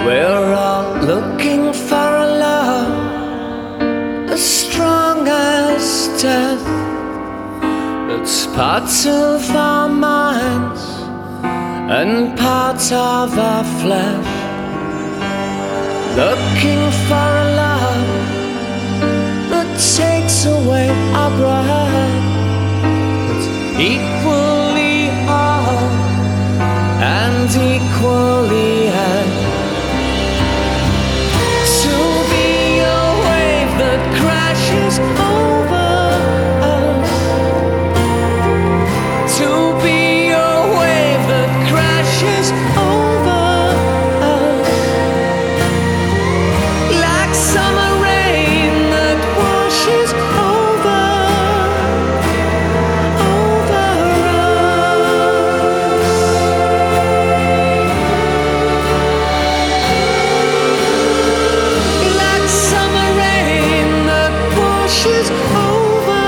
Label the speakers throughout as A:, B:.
A: We're all looking for a love as strong as death, that's parts of our minds and parts of our flesh. Looking for a love that takes away our breath, that's equally hard and equally heavy. To be a wave that crashes over us, to be a wave that crashes over us, like summer rain that washes over like summer rain that washes over.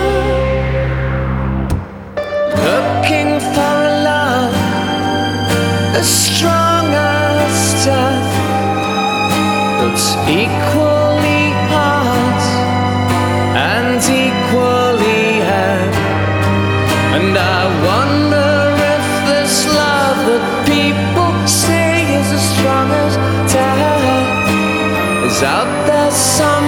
A: Looking for a love as strong as death, that's equally hard and equally heavy. And I wonder if this love that people say is as strong as death is out there somewhere.